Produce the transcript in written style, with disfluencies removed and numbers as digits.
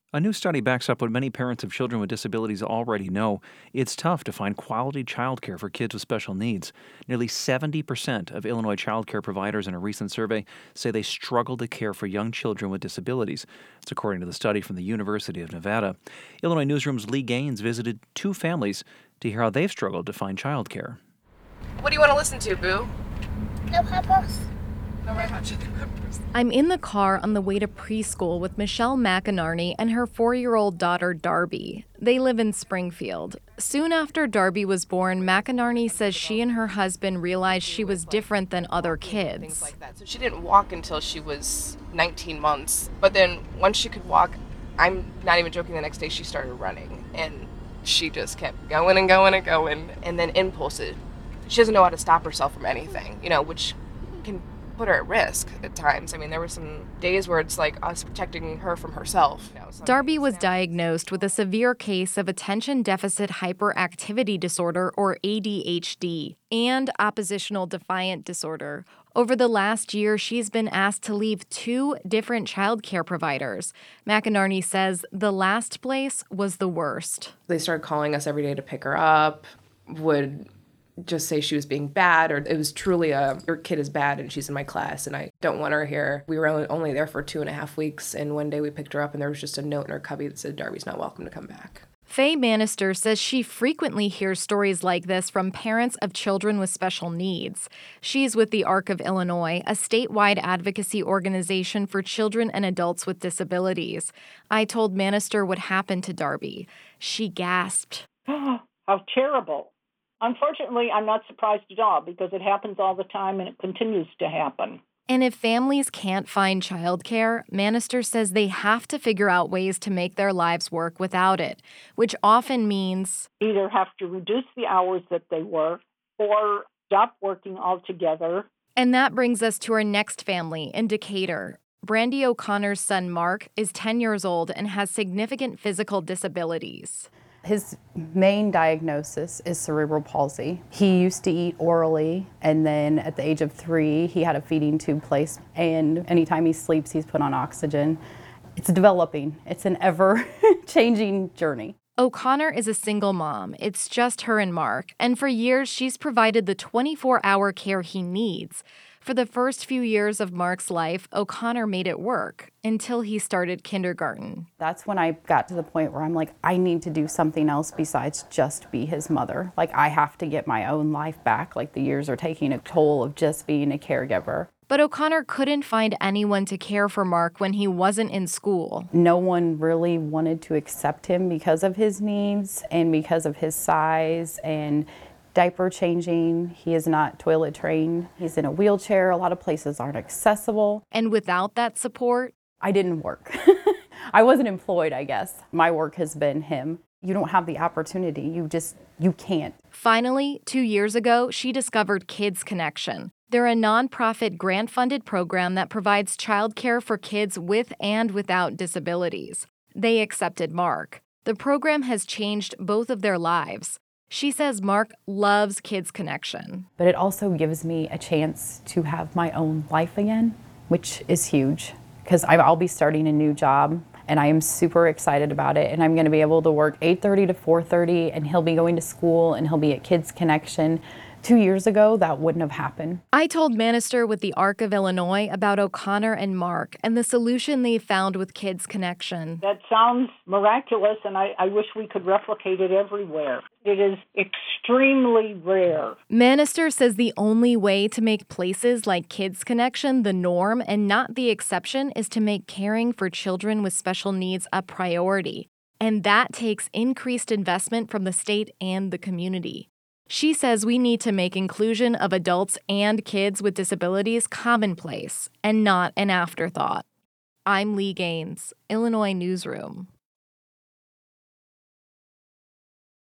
A new study backs up what many parents of children with disabilities already know. It's tough to find quality childcare for kids with special needs. Nearly 70% of Illinois childcare providers in a recent survey say they struggle to care for young children with disabilities. That's according to the study from the University of Nevada. Illinois Newsroom's Lee Gaines visited two families to hear how they've struggled to find childcare. What do you want to listen to, Boo? No peppers. No Red Hot Chili Peppers. I'm in the car on the way to preschool with Michelle McInerney and her 4-year-old daughter, Darby. They live in Springfield. Soon after Darby was born, McInerney says she and her husband realized she was different than other kids. Things like that. So she didn't walk until she was 19 months. But then once she could walk, I'm not even joking, the next day she started running. And she just kept going and going and going. And then impulsive. She doesn't know how to stop herself from anything, which can put her at risk at times. I mean, there were some days where it's like us protecting her from herself. Darby was diagnosed with a severe case of attention deficit hyperactivity disorder, or ADHD, and oppositional defiant disorder. Over the last year, she's been asked to leave 2 different childcare providers. McInerney says the last place was the worst. They started calling us every day to pick her up, would just say she was being bad, or it was truly your kid is bad and she's in my class and I don't want her here. We were only there for 2.5 weeks, and one day we picked her up and there was just a note in her cubby that said, Darby's not welcome to come back. Faye Manister says she frequently hears stories like this from parents of children with special needs. She's with the ARC of Illinois, a statewide advocacy organization for children and adults with disabilities. I told Manister what happened to Darby. She gasped. How terrible. Unfortunately, I'm not surprised at all because it happens all the time and it continues to happen. And if families can't find childcare, Manister says they have to figure out ways to make their lives work without it, which often means either have to reduce the hours that they work or stop working altogether. And that brings us to our next family in Decatur. Brandy O'Connor's son, Mark, is 10 years old and has significant physical disabilities. His main diagnosis is cerebral palsy. He used to eat orally, and then at the age of 3, he had a feeding tube placed, and anytime he sleeps, he's put on oxygen. It's developing. It's an ever-changing journey. O'Connor is a single mom. It's just her and Mark, and for years, she's provided the 24-hour care he needs. For the first few years of Mark's life, O'Connor made it work until he started kindergarten. That's when I got to the point where I'm like, I need to do something else besides just be his mother. Like, I have to get my own life back. Like, the years are taking a toll of just being a caregiver. But O'Connor couldn't find anyone to care for Mark when he wasn't in school. No one really wanted to accept him because of his needs and because of his size and diaper changing. He is not toilet trained. He's in a wheelchair. A lot of places aren't accessible. And without that support, I didn't work. I wasn't employed, I guess. My work has been him. You don't have the opportunity. You can't. Finally, 2 years ago, she discovered Kids Connection. They're a nonprofit grant-funded program that provides childcare for kids with and without disabilities. They accepted Mark. The program has changed both of their lives. She says Mark loves Kids Connection. But it also gives me a chance to have my own life again, which is huge, because I'll be starting a new job, and I am super excited about it. And I'm going to be able to work 8:30 to 4:30, and he'll be going to school, and he'll be at Kids Connection. 2 years ago, that wouldn't have happened. I told Manister with the ARC of Illinois about O'Connor and Mark and the solution they found with Kids Connection. That sounds miraculous, and I wish we could replicate it everywhere. It is extremely rare. Manister says the only way to make places like Kids Connection the norm and not the exception is to make caring for children with special needs a priority. And that takes increased investment from the state and the community. She says we need to make inclusion of adults and kids with disabilities commonplace and not an afterthought. I'm Lee Gaines, Illinois Newsroom.